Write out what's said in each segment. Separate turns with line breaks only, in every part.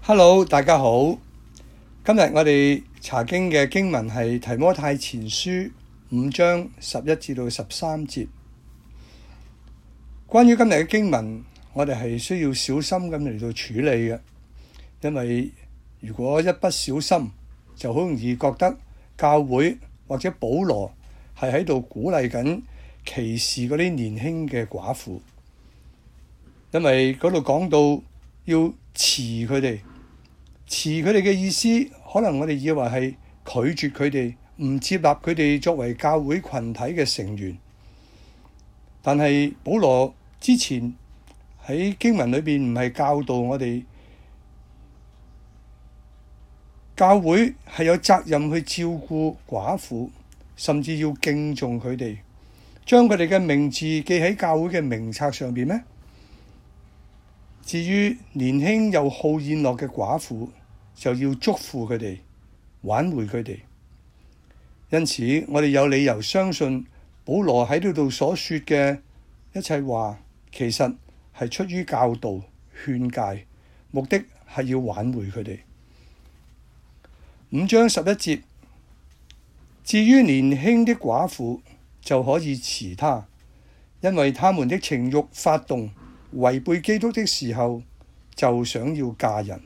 Hello， 大家好。今日我哋查經嘅經文係提摩太前書5章11至到13節。關於今日嘅經文，我哋係需要小心咁嚟到處理嘅，因為如果一不小心，就好容易覺得教會或者保羅係喺度鼓勵緊歧視嗰啲年輕嘅寡婦，因為嗰度講到要辭佢哋。辭佢哋嘅意思，可能我哋以為係拒絕佢哋，唔接納佢哋作為教會群體嘅成員。但係保羅之前喺經文裏邊唔係教導我哋，教會係有責任去照顧寡婦，甚至要敬重佢哋，將佢哋嘅名字記喺教會嘅名冊上邊咩？至於年輕又好宴樂嘅寡婦，就要祝福佢哋，挽回佢哋。因此，我哋有理由相信保羅喺呢度所說嘅一切話，其實係出於教導、勸誡，目的係要挽回佢哋。5章11節，至於年輕的寡婦，就可以辭他，因為他們的情慾發動，違背基督的時候，就想要嫁人。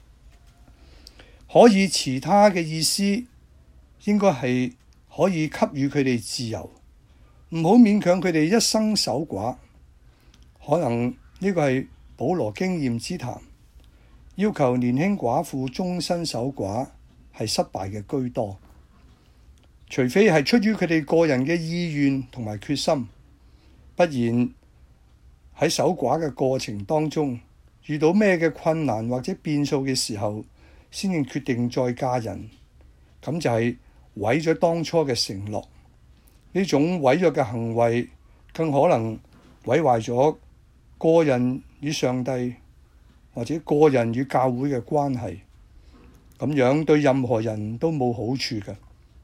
可以辭他嘅意思，應該係可以給予佢哋自由，唔好勉強佢哋一生守寡。可能呢個係保羅經驗之談，要求年輕寡婦終身守寡係失敗嘅居多，除非係出於佢哋個人嘅意願同埋決心，不然喺守寡嘅過程當中，遇到咩嘅困難或者變數嘅時候，先至決定再嫁人，咁就係毀咗當初嘅承諾。呢種毀約嘅行為，更可能毀壞咗個人與上帝或者個人與教會嘅關係，咁樣對任何人都冇好處嘅。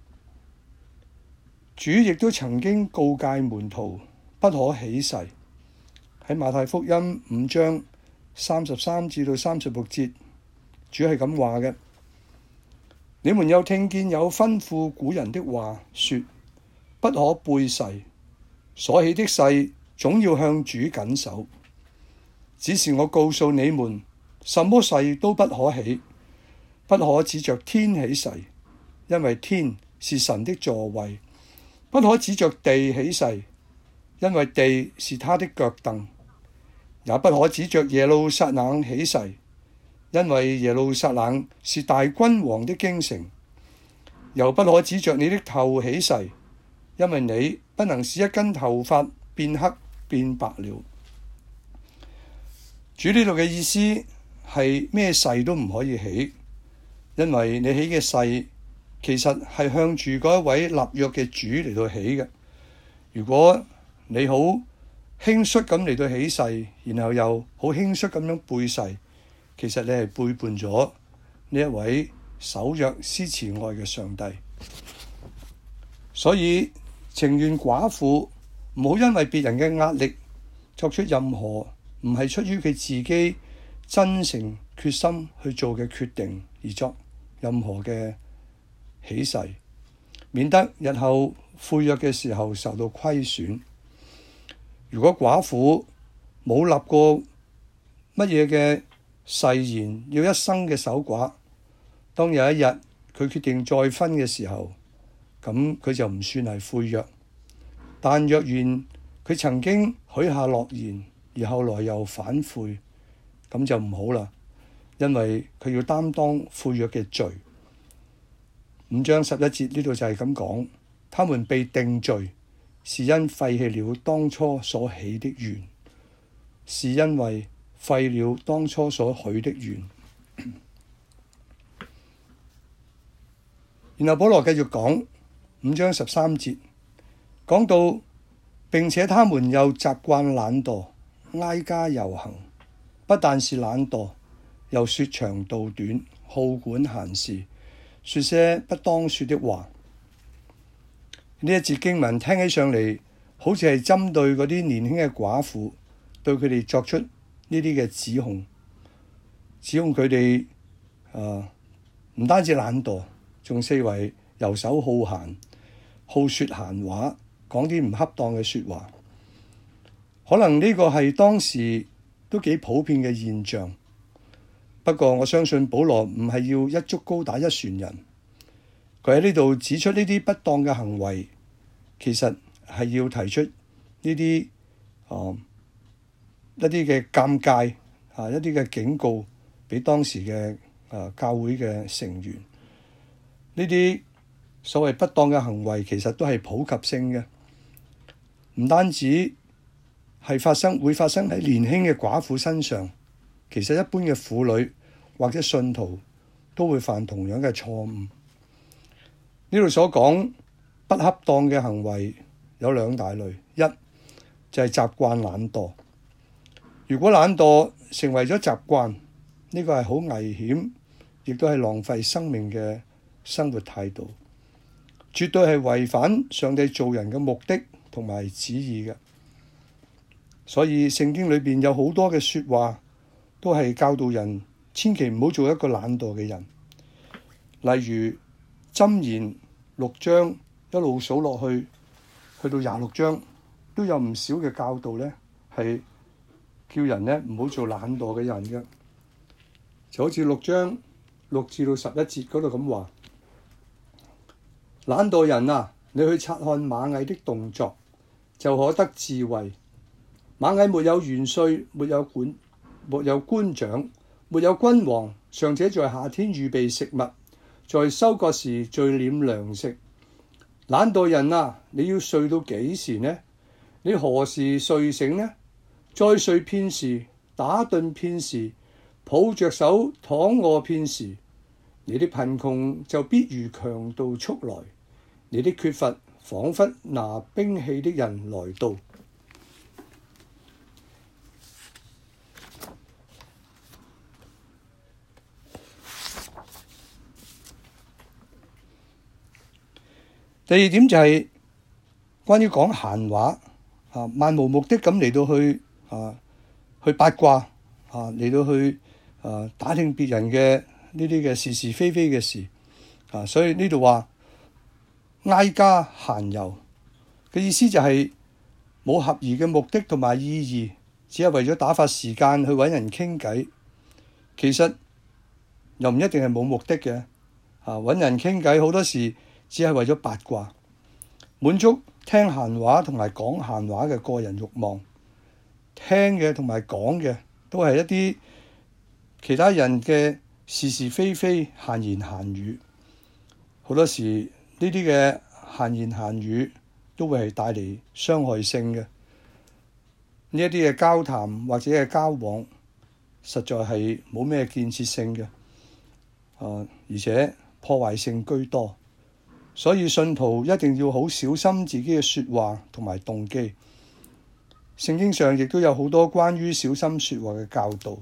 主亦都曾經告誡門徒不可起誓，喺馬太福音5章33至到36節。主係咁話嘅：你們又聽見有吩咐古人的話，說不可背誓，所起的誓總要向主謹守。只是我告訴你們，什麼誓都不可起，不可指着天起誓，因為天是神的座位；不可指着地起誓，因為地是他的腳凳；也不可指着耶路撒冷起誓，因為耶路撒冷是大君王的京城；又不可指着你的頭起誓，因為你不能使一根頭髮變黑變白了。主呢度嘅意思係咩誓都唔可以起，因為你起嘅誓其實係向住嗰一位立約嘅主嚟到起嘅。如果你好輕率咁嚟到起誓，然後又好輕率咁樣背誓，其實你係背叛咗呢一位守約施慈愛嘅上帝。所以情願寡婦唔好因為別人嘅壓力作出任何唔係出於佢自己真誠決心去做嘅決定而作任何嘅起誓，免得日後悔約嘅時候受到虧損。如果寡婦冇立過乜嘢嘅誓言，要一生嘅守寡，當有一日佢決定再婚嘅時候，咁佢就唔算係悔約。但若然佢曾經許下諾言，而後來又反悔，咁就唔好啦，因為佢要擔當悔約嘅罪。5章11節呢度就係咁講，他們被定罪，是因廢棄了當初所起的願，是因為廢了當初所許的願。然後保羅繼續講5章13節，講到並且他們又習慣懶惰，挨家遊行，不但是懶惰，又說長道短，好管閒事，說些不當說的話。呢一節經文聽起上嚟，好似係針對嗰啲年輕嘅寡婦，對佢哋作出呢啲嘅指控佢哋唔單止懶惰，仲四圍遊手好閒、好說閒話，講啲唔恰當嘅説話。可能呢個係當時都幾普遍嘅現象。不過我相信保羅唔係要一竹篙打一船人，佢喺呢度指出呢啲不當嘅行為，其實係要提出呢啲一啲嘅尷尬一啲嘅警告俾當時嘅教會嘅成員。呢啲所謂不當嘅行為其實都係普及性嘅，唔單止係會發生喺年輕嘅寡婦身上，其實一般嘅婦女或者信徒都會犯同樣嘅錯誤。呢度所講不恰當嘅行為有兩大類，一就係習慣懶惰。如果懶惰成為咗習慣，呢個係好危險，亦都係浪費生命嘅生活態度，絕對係違反上帝造人嘅目的同埋旨意嘅。所以聖經裏邊有好多嘅說話都係教導人千祈唔好做一個懶惰嘅人。例如箴言6章一路數落去，去到26章都有唔少嘅教導呢，係叫人呢唔好做懶惰嘅人嘅。就好似6章6至到11節嗰度咁話：懶惰人啊，你去察看螞蟻的動作，就可得智慧。螞蟻沒有元帥，沒有官長，沒有君王，尚且在夏天預備食物，在收割時聚斂糧食。懶惰人啊，你要睡到幾時呢？你何時睡醒呢？再睡片時，打盹片時，抱着手躺臥片時，你的貧窮就必如強盜速來，你的缺乏彷彿拿兵器的人來到。第二點就係關於講閒話，漫無目的咁嚟到去八卦，嚟到去打聽別人嘅呢啲嘅是是非非嘅事，所以呢度話挨家閒遊嘅意思就係冇合宜嘅目的同埋意義，只係為咗打發時間去揾人傾偈。其實又唔一定係冇目的嘅，揾人傾偈好多時只係為咗八卦，滿足聽閒話同埋講閒話嘅個人慾望。聽嘅同埋講嘅都係一啲其他人嘅是是非非、閒言閒語。好多時呢啲嘅閒言閒語都會係帶嚟傷害性嘅。呢一啲嘅交談或者嘅交往，實在係冇咩建設性嘅，而且破壞性居多。所以信徒一定要好小心自己嘅說話同埋動機。聖經上亦都有好多關於小心說話嘅教導，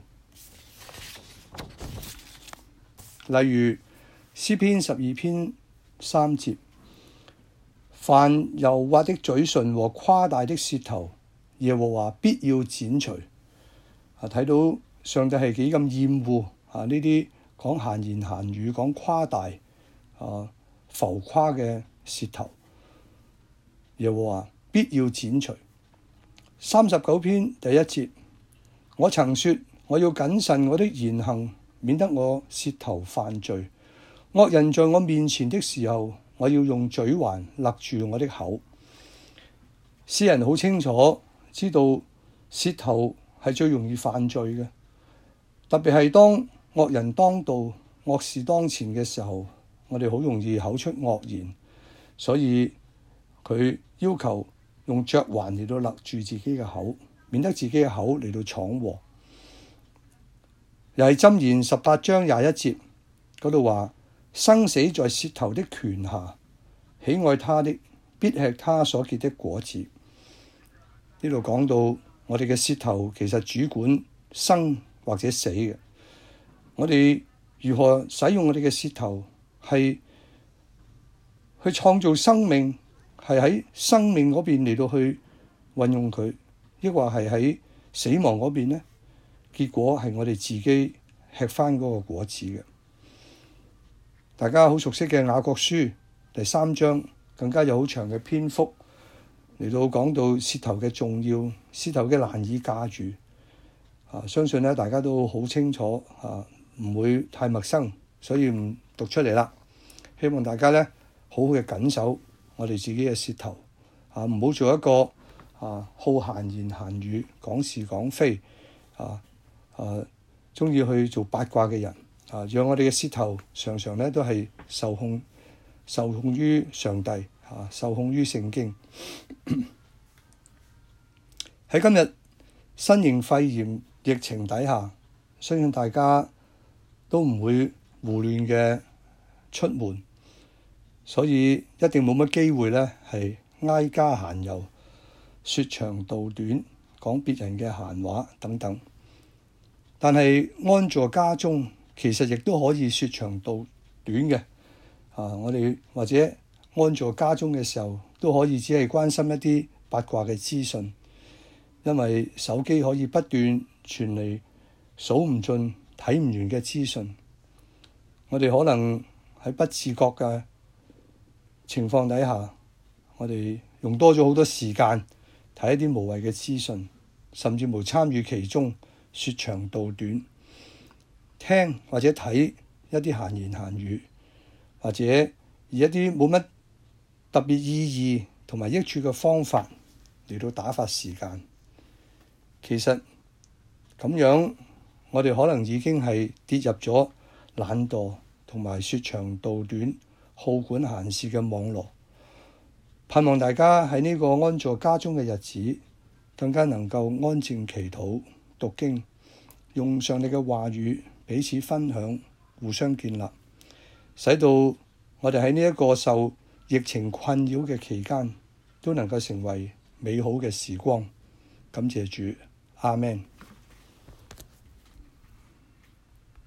例如詩篇12篇3節：凡柔滑的嘴唇和誇大的舌頭，耶和華必要剪除。睇到上帝係幾咁厭惡呢啲講閒言閒語、講誇大浮誇嘅舌頭，耶和華必要剪除。39篇第1節：我曾說我要謹慎我的言行，免得我舌頭犯罪。惡人在我面前的時候，我要用嘴環勒住我的口。詩人好清楚知道舌頭係最容易犯罪嘅，特別係當惡人當道、惡事當前嘅時候，我哋好容易口出惡言，所以佢要求用嚼環嚟到勒住自己嘅口，免得自己嘅口嚟到闖禍。又係箴言18章21節嗰度話：生死在舌頭的權下，喜愛他的必吃他所結的果子。呢度講到我哋嘅舌頭其實主管生或者死嘅，我哋如何使用我哋嘅舌頭，係去創造生命，係喺生命嗰邊嚟到去運用佢，抑或係喺死亡嗰邊呢？結果係我哋自己吃翻嗰個果子嘅。 大家好熟悉嘅雅各書第3章，更加有好長嘅篇幅嚟到講到舌頭嘅重要，舌頭嘅難以駕馭。相信咧大家都好清楚，唔會太陌生，所以唔讀出嚟啦。希望大家咧好好嘅緊守我哋自己嘅舌頭，唔好做一個好閒言閒語、講是講非，鍾意去做八卦嘅人，讓我哋嘅舌頭常常咧都係受控於上帝，受控於聖經。喺今日新型肺炎疫情底下，相信大家都唔會胡亂嘅出門，所以一定冇乜機會咧係挨家閒遊、說長道短、講別人嘅閒話等等。但係安坐家中，其實亦都可以說長道短嘅。我哋或者安坐家中嘅時候，都可以只係關心一啲八卦嘅資訊，因為手機可以不斷傳嚟數唔盡、睇唔完嘅資訊。我哋可能喺不自覺嘅情況底下，我哋用多咗好多時間睇一啲無謂嘅資訊，甚至無參與其中，說長道短，聽或者睇一啲閒言閒語，或者以一啲冇乜特別意義同埋益處嘅方法嚟到打發時間。其實咁樣，我哋可能已經係跌入咗懶惰同埋說長道短、好管閒事嘅網絡。盼望大家喺呢個安坐家中嘅日子，更加能夠安靜祈禱、讀經，用上帝嘅話語彼此分享，互相建立，使到我哋喺呢一個受疫情困擾嘅期間，都能夠成為美好嘅時光。感謝主，阿們。